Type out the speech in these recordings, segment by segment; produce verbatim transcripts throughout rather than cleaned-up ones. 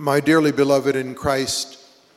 My dearly beloved in Christ,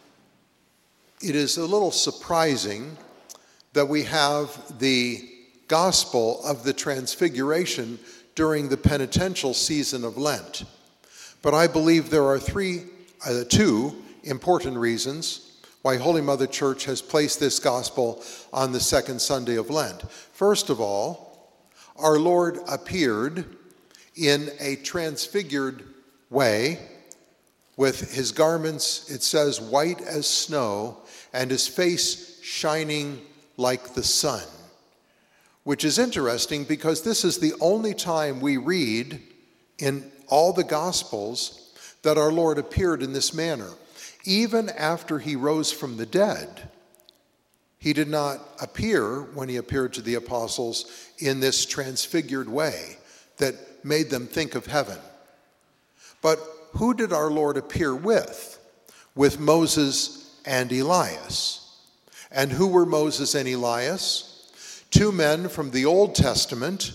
it is a little surprising that we have the gospel of the Transfiguration during the penitential season of Lent. But I believe there are three, uh, two important reasons why Holy Mother Church has placed this gospel on the second Sunday of Lent. First of all, our Lord appeared in a transfigured way, with his garments, it says, white as snow, and his face shining like the sun, which is interesting because this is the only time we read in all the Gospels that our Lord appeared in this manner. Even after he rose from the dead, he did not appear, when he appeared to the apostles, in this transfigured way that made them think of heaven. But who did our Lord appear with? With Moses and Elias. And who were Moses and Elias? Two men from the Old Testament.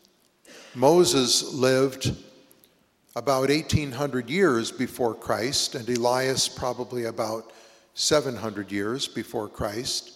Moses lived about eighteen hundred years before Christ, and Elias probably about seven hundred years before Christ.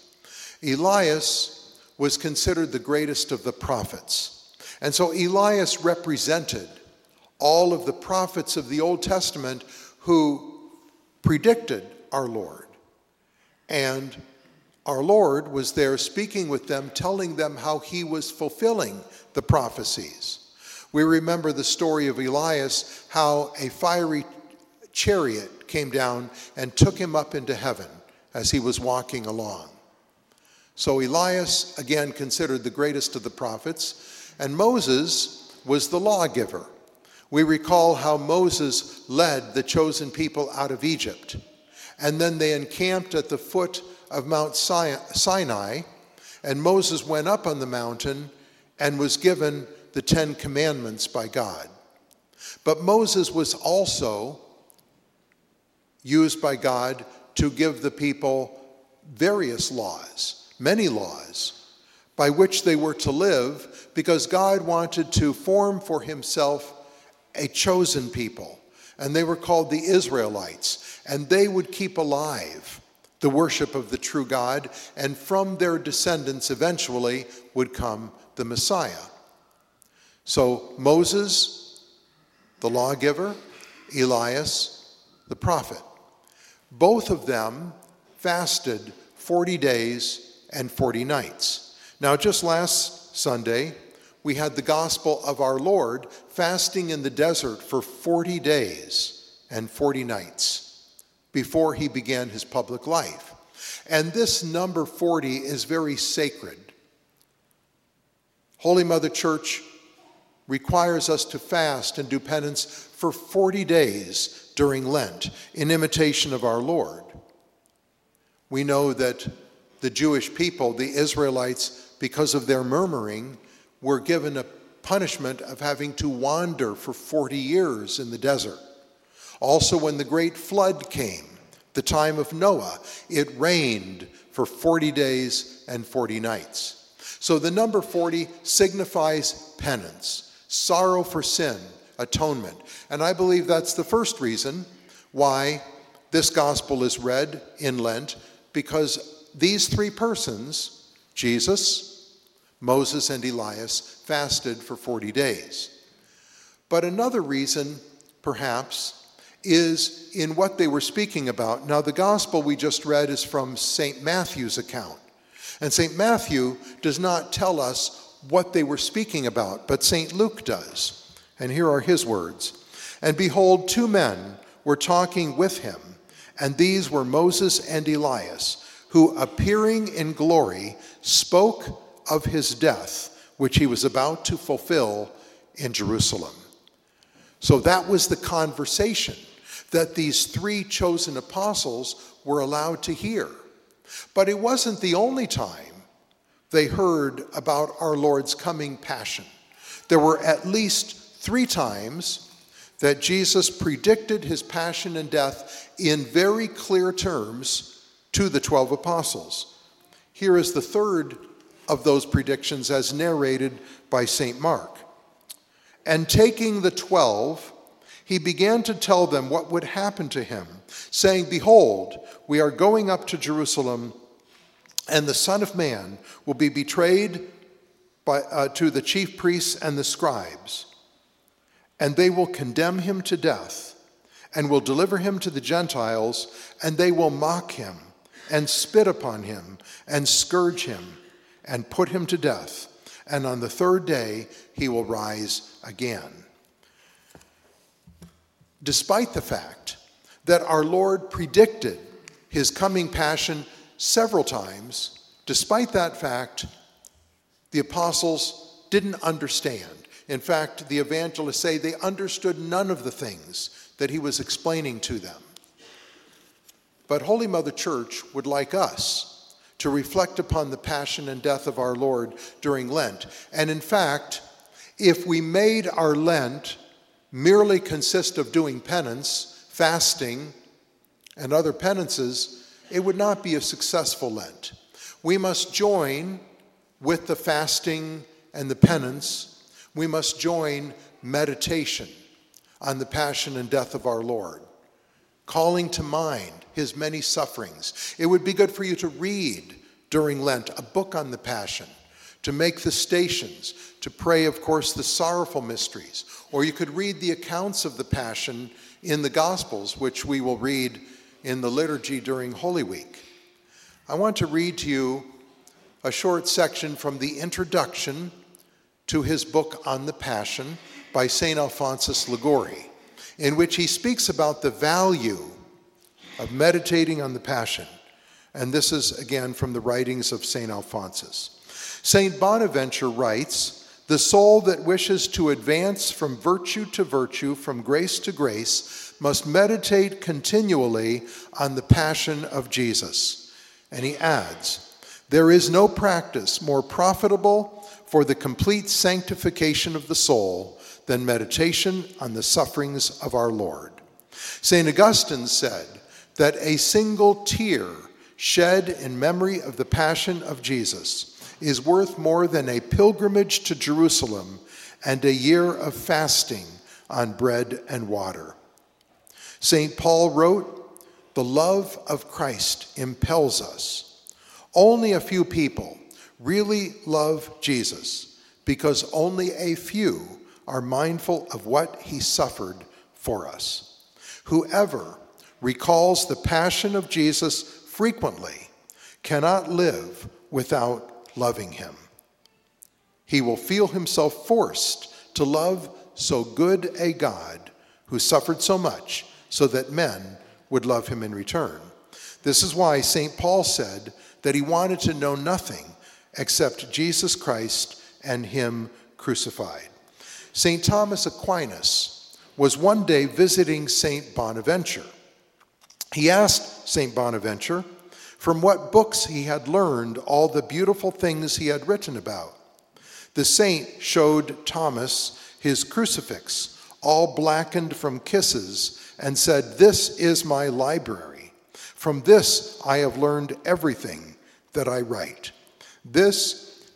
Elias was considered the greatest of the prophets. And so Elias represented all of the prophets of the Old Testament who predicted our Lord. And our Lord was there speaking with them, telling them how he was fulfilling the prophecies. We remember the story of Elias, how a fiery chariot came down and took him up into heaven as he was walking along. So Elias, again, considered the greatest of the prophets, and Moses was the lawgiver. We recall how Moses led the chosen people out of Egypt, and then they encamped at the foot of Mount Sinai, and Moses went up on the mountain and was given the Ten Commandments by God. But Moses was also used by God to give the people various laws, many laws, by which they were to live, because God wanted to form for himself a chosen people, and they were called the Israelites, and they would keep alive the worship of the true God, and from their descendants eventually would come the Messiah. So Moses, the lawgiver, Elias, the prophet. Both of them fasted forty days and forty nights. Now, just last Sunday, we had the gospel of our Lord fasting in the desert for forty days and forty nights before he began his public life. And this number forty is very sacred. Holy Mother Church requires us to fast and do penance for forty days during Lent in imitation of our Lord. We know that the Jewish people, the Israelites, because of their murmuring, were given a punishment of having to wander for forty years in the desert. Also, when the great flood came, the time of Noah, it rained for forty days and forty nights. So the number forty signifies penance, sorrow for sin, atonement. And I believe that's the first reason why this gospel is read in Lent, because these three persons, Jesus, Moses, and Elias, fasted for forty days. But another reason, perhaps, is in what they were speaking about. Now, the gospel we just read is from Saint Matthew's account. And Saint Matthew does not tell us what they were speaking about, but Saint Luke does. And here are his words. And behold, two men were talking with him, and these were Moses and Elias, who, appearing in glory, spoke of his death, which he was about to fulfill in Jerusalem. So that was the conversation that these three chosen apostles were allowed to hear. But it wasn't the only time they heard about our Lord's coming passion. There were at least three times that Jesus predicted his passion and death in very clear terms to the twelve apostles. Here is the third of those predictions as narrated by Saint Mark. And taking the twelve, he began to tell them what would happen to him, saying, "Behold, we are going up to Jerusalem, and the Son of Man will be betrayed by, uh, to the chief priests and the scribes, and they will condemn him to death, and will deliver him to the Gentiles, and they will mock him, and spit upon him, and scourge him, and put him to death. And on the third day he will rise again." Despite the fact that our Lord predicted his coming passion several times, despite that fact, the apostles didn't understand. In fact, the evangelists say they understood none of the things that he was explaining to them. But Holy Mother Church would like us to reflect upon the passion and death of our Lord during Lent. And in fact, if we made our Lent merely consist of doing penance, fasting, and other penances, it would not be a successful Lent. We must join with the fasting and the penance. We must join meditation on the passion and death of our Lord, calling to mind his many sufferings. It would be good for you to read during Lent a book on the passion, to make the stations, to pray, of course, the sorrowful mysteries. Or you could read the accounts of the Passion in the Gospels, which we will read in the liturgy during Holy Week. I want to read to you a short section from the introduction to his book on the Passion by Saint Alphonsus Liguori, in which he speaks about the value of meditating on the Passion. And this is, again, from the writings of Saint Alphonsus. Saint Bonaventure writes, "The soul that wishes to advance from virtue to virtue, from grace to grace, must meditate continually on the passion of Jesus." And he adds, "There is no practice more profitable for the complete sanctification of the soul than meditation on the sufferings of our Lord." Saint Augustine said that a single tear shed in memory of the passion of Jesus is worth more than a pilgrimage to Jerusalem and a year of fasting on bread and water. Saint Paul wrote, "The love of Christ impels us." Only a few people really love Jesus because only a few are mindful of what he suffered for us. Whoever recalls the passion of Jesus frequently cannot live without loving him. He will feel himself forced to love so good a God who suffered so much so that men would love him in return. This is why Saint Paul said that he wanted to know nothing except Jesus Christ and him crucified. Saint Thomas Aquinas was one day visiting Saint Bonaventure. He asked Saint Bonaventure from what books he had learned all the beautiful things he had written about. The saint showed Thomas his crucifix, all blackened from kisses, and said, "This is my library. From this I have learned everything that I write. This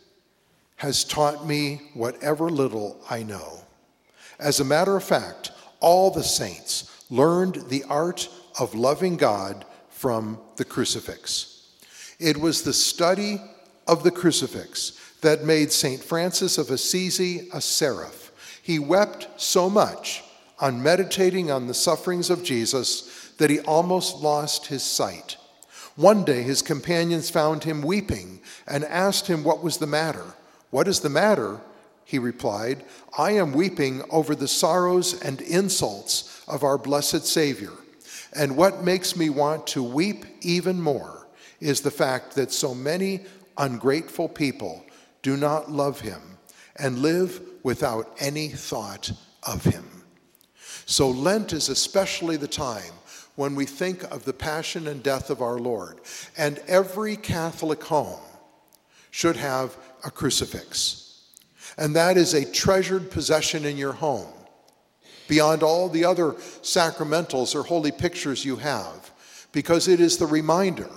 has taught me whatever little I know." As a matter of fact, all the saints learned the art of loving God from the crucifix. It was the study of the crucifix that made Saint Francis of Assisi a seraph. He wept so much on meditating on the sufferings of Jesus that he almost lost his sight. One day his companions found him weeping and asked him what was the matter. "What is the matter?" he replied. "I am weeping over the sorrows and insults of our blessed Savior. And what makes me want to weep even more is the fact that so many ungrateful people do not love him and live without any thought of him." So Lent is especially the time when we think of the passion and death of our Lord. And every Catholic home should have a crucifix. And that is a treasured possession in your home, beyond all the other sacramentals or holy pictures you have, because it is the reminder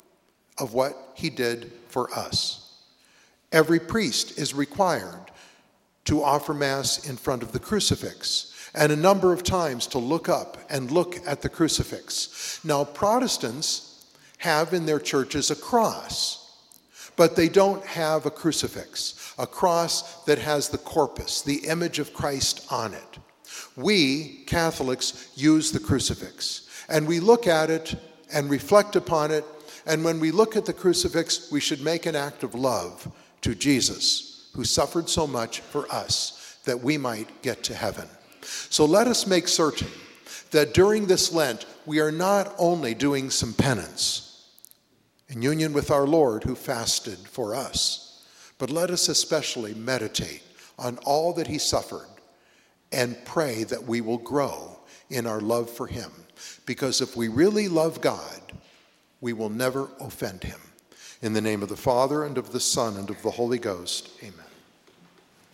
of what he did for us. Every priest is required to offer Mass in front of the crucifix. and a number of times to look up and look at the crucifix. Now, Protestants have in their churches a cross, but they don't have a crucifix, a cross that has the corpus, the image of Christ on it. We, Catholics, use the crucifix, and we look at it and reflect upon it, and when we look at the crucifix, we should make an act of love to Jesus, who suffered so much for us that we might get to heaven. So let us make certain that during this Lent, we are not only doing some penance in union with our Lord who fasted for us, but let us especially meditate on all that he suffered and pray that we will grow in our love for him. Because if we really love God, we will never offend him. In the name of the Father, and of the Son, and of the Holy Ghost, amen.